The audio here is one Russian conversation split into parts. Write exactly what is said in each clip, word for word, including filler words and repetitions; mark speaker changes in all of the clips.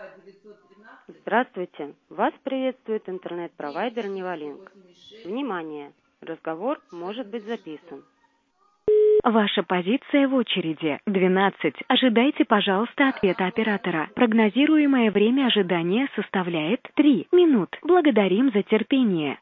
Speaker 1: Здравствуйте! Вас приветствует интернет-провайдер Невалинк. Внимание! Разговор может быть записан.
Speaker 2: Ваша позиция в очереди двенадцать. Ожидайте, пожалуйста, ответа оператора. Прогнозируемое время ожидания составляет три минут. Благодарим за терпение.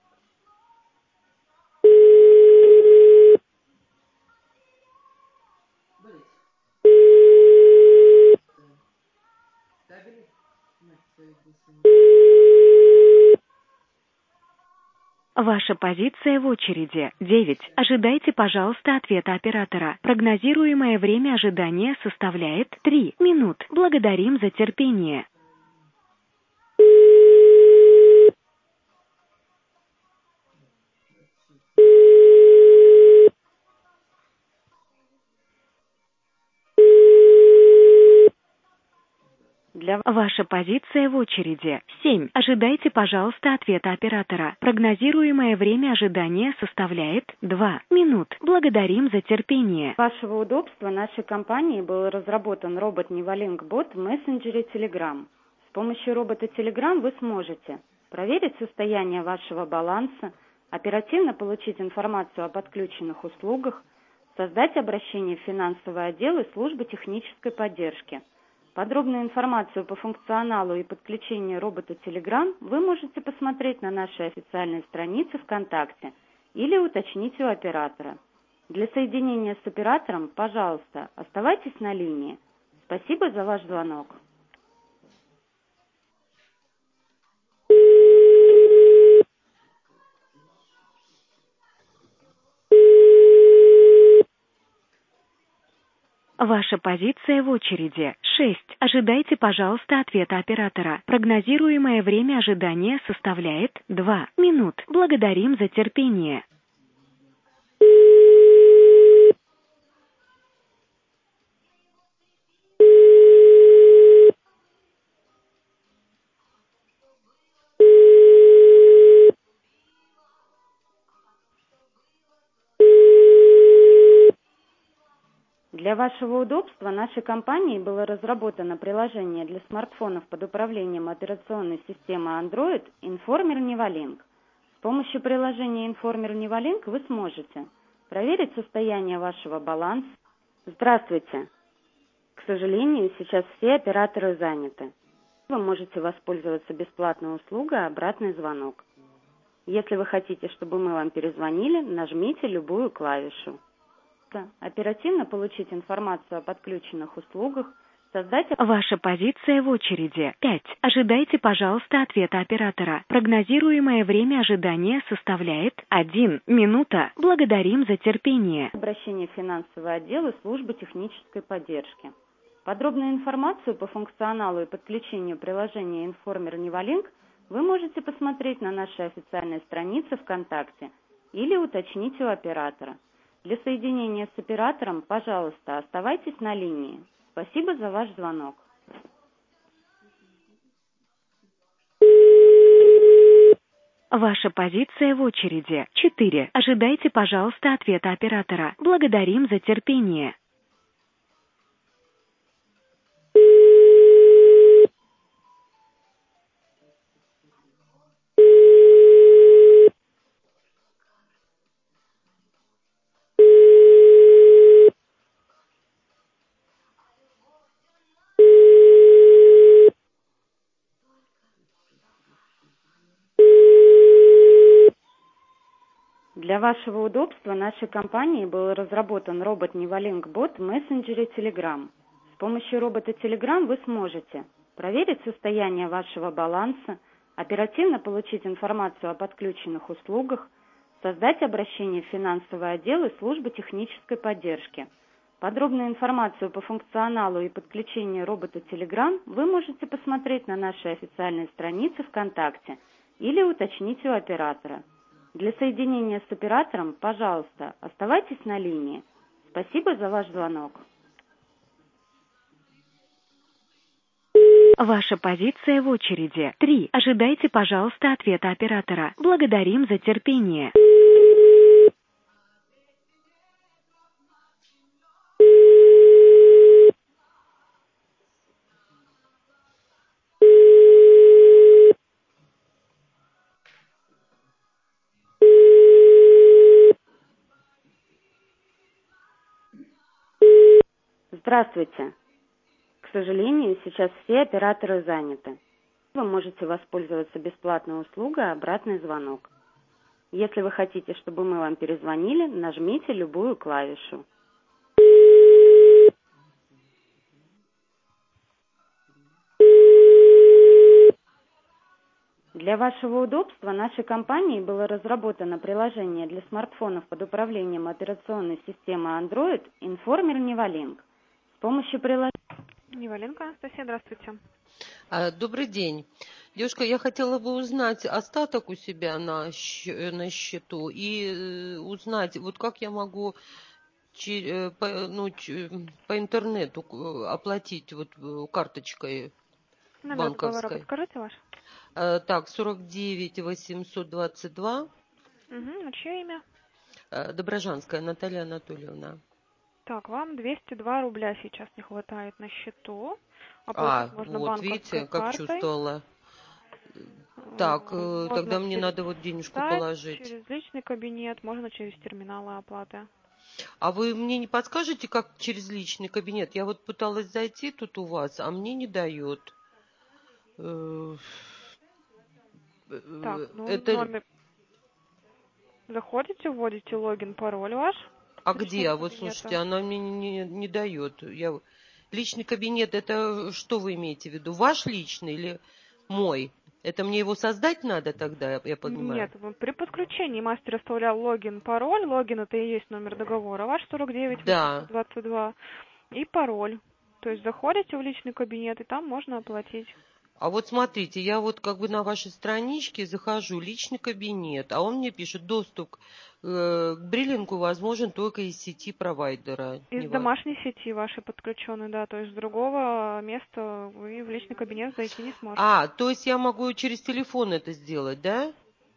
Speaker 2: Ваша позиция в очереди девять. Ожидайте, пожалуйста, ответа оператора. Прогнозируемое время ожидания составляет три минут. Благодарим за терпение.
Speaker 1: Для
Speaker 2: Ваша позиция в очереди семь. Ожидайте, пожалуйста, ответа оператора. Прогнозируемое время ожидания составляет два минут. Благодарим за терпение.
Speaker 1: Для вашего удобства нашей компанией был разработан робот Невалинк-бот в мессенджере Telegram. С помощью робота Telegram вы сможете проверить состояние вашего баланса, оперативно получить информацию о подключенных услугах, создать обращение в финансовый отдел и службу технической поддержки. Подробную информацию по функционалу и подключению робота Telegram вы можете посмотреть на нашей официальной странице ВКонтакте или уточнить у оператора. Для соединения с оператором, пожалуйста, оставайтесь на линии. Спасибо за ваш звонок.
Speaker 2: Ваша позиция в очереди шесть. Ожидайте, пожалуйста, ответа оператора. Прогнозируемое время ожидания составляет два минут. Благодарим за терпение.
Speaker 1: Для вашего удобства нашей компанией было разработано приложение для смартфонов под управлением операционной системы Android Informer Nevalink. С помощью приложения Informer Nevalink вы сможете проверить состояние вашего баланса. Здравствуйте! К сожалению, сейчас все операторы заняты. Вы можете воспользоваться бесплатной услугой «Обратный звонок». Если вы хотите, чтобы мы вам перезвонили, нажмите любую клавишу. Оперативно получить информацию о подключенных услугах, создать...
Speaker 2: Ваша позиция в очереди пять. Ожидайте, пожалуйста, ответа оператора. Прогнозируемое время ожидания составляет одна минута. Благодарим за терпение.
Speaker 1: Обращение в финансовый отдел и службу технической поддержки. Подробную информацию по функционалу и подключению приложения Informer Nevalink вы можете посмотреть на нашей официальной странице ВКонтакте или уточнить у оператора. Для соединения с оператором, пожалуйста, оставайтесь на линии. Спасибо за ваш звонок.
Speaker 2: Ваша позиция в очереди четыре. Ожидайте, пожалуйста, ответа оператора. Благодарим за терпение.
Speaker 1: Для вашего удобства нашей компанией был разработан робот Невалинк-бот в мессенджере Telegram. С помощью робота Telegram вы сможете проверить состояние вашего баланса, оперативно получить информацию о подключенных услугах, создать обращение в финансовый отдел и службу технической поддержки. Подробную информацию по функционалу и подключению робота Telegram вы можете посмотреть на нашей официальной странице ВКонтакте или уточнить у оператора. Для соединения с оператором, пожалуйста, оставайтесь на линии. Спасибо за ваш звонок.
Speaker 2: Ваша позиция в очереди три. Ожидайте, пожалуйста, ответа оператора. Благодарим за терпение.
Speaker 1: Здравствуйте. К сожалению, сейчас все операторы заняты. Вы можете воспользоваться бесплатной услугой «Обратный звонок». Если вы хотите, чтобы мы вам перезвонили, нажмите любую клавишу. Для вашего удобства нашей компанией было разработано приложение для смартфонов под управлением операционной системы Android «Информер Невалинк». С помощью приложения...
Speaker 3: Неваленко Анастасия, здравствуйте.
Speaker 4: А, Добрый день. Девушка, я хотела бы узнать остаток у себя на, щ- на счету и э, узнать, вот как я могу че- э, по, ну, ч- по интернету э, оплатить вот э, карточкой
Speaker 3: Номер договора
Speaker 4: банковской.
Speaker 3: подскажите ваш?
Speaker 4: Э, Так, сорок девять восемьсот двадцать два,
Speaker 3: Угу, а чье имя?
Speaker 4: э, Доброжанская Наталья Анатольевна.
Speaker 3: Так, вам двести два рубля сейчас не хватает на счету. Оплатить
Speaker 4: А,
Speaker 3: можно
Speaker 4: вот,
Speaker 3: банковской
Speaker 4: видите, как
Speaker 3: картой.
Speaker 4: чувствовала. Так,
Speaker 3: Э,
Speaker 4: э,
Speaker 3: Можно
Speaker 4: тогда мне
Speaker 3: через
Speaker 4: надо вот денежку
Speaker 3: сайт,
Speaker 4: положить.
Speaker 3: через личный кабинет, можно через терминалы оплаты.
Speaker 4: А вы мне не подскажете, как через личный кабинет? Я вот пыталась зайти тут у вас, а мне не дает. Э,
Speaker 3: Так,
Speaker 4: э,
Speaker 3: ну
Speaker 4: Это...
Speaker 3: номер... Заходите, вводите логин, пароль ваш
Speaker 4: А
Speaker 3: с
Speaker 4: где?
Speaker 3: личного
Speaker 4: А вот слушайте,
Speaker 3: кабинета.
Speaker 4: она мне не, не дает. Я... Личный кабинет, это что вы имеете в виду? Ваш личный или мой? Это мне его создать надо тогда, я я понимаю?
Speaker 3: Нет, вы- при подключении мастер оставлял логин, пароль. Логин это и есть номер договора. Ваш сорок девять восемьсот
Speaker 4: Да.
Speaker 3: двадцать два. И пароль. То есть заходите в личный кабинет, и там можно оплатить.
Speaker 4: А вот смотрите, я вот как бы на вашей страничке захожу, личный кабинет, а он мне пишет, доступ э, к бриллингу возможен только из сети провайдера.
Speaker 3: Из
Speaker 4: Не во-
Speaker 3: домашней сети вашей подключенной, да, то есть с другого места вы в личный кабинет зайти не сможете.
Speaker 4: А, то есть я могу через телефон это сделать, да?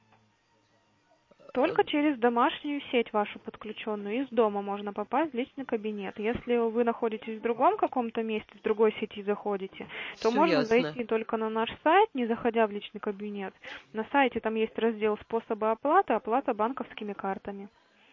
Speaker 4: Э,
Speaker 3: Только через домашнюю сеть вашу подключенную. Из дома можно попасть в личный кабинет. Если вы находитесь в другом каком-то месте, в другой сети заходите, то
Speaker 4: Все
Speaker 3: можно
Speaker 4: ясно.
Speaker 3: зайти только на наш сайт, не заходя в личный кабинет. На сайте там есть раздел «Способы оплаты», оплата банковскими картами.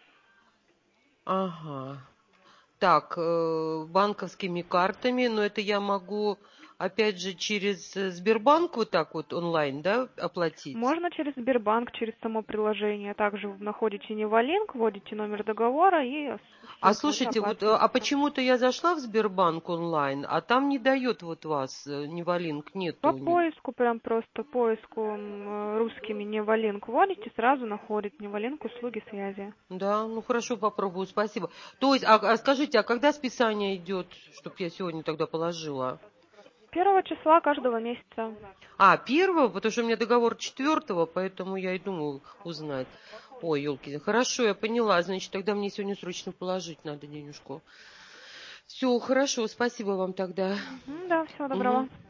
Speaker 4: Ага. Так, э, банковскими картами, но это я могу, опять же, через э, Сбербанк вот так вот онлайн, да, оплатить?
Speaker 3: Можно через Сбербанк, через само приложение. Также вы находите Невалинк, вводите номер договора и
Speaker 4: А
Speaker 3: все, вы
Speaker 4: слушайте, вот, э, а
Speaker 3: оплачиваете.
Speaker 4: почему-то я зашла в Сбербанк онлайн, а там не дает вот вас, э, Невалинк,
Speaker 3: По
Speaker 4: нету. не-
Speaker 3: поиску, прям просто поиску м, русскими Невалинк вводите, сразу находит Невалинк услуги связи.
Speaker 4: Да, ну хорошо, попробую, спасибо. То есть, а, а скажите, а когда списание идет, чтобы я сегодня тогда положила?
Speaker 3: Первого числа каждого месяца.
Speaker 4: А, первого, потому что у меня договор четвертого, поэтому я и думаю узнать. Ой, елки, хорошо, я поняла, значит, тогда мне сегодня срочно положить надо денежку. Все, хорошо, спасибо вам тогда.
Speaker 3: Мгм, да, всего
Speaker 4: Мгм.
Speaker 3: доброго.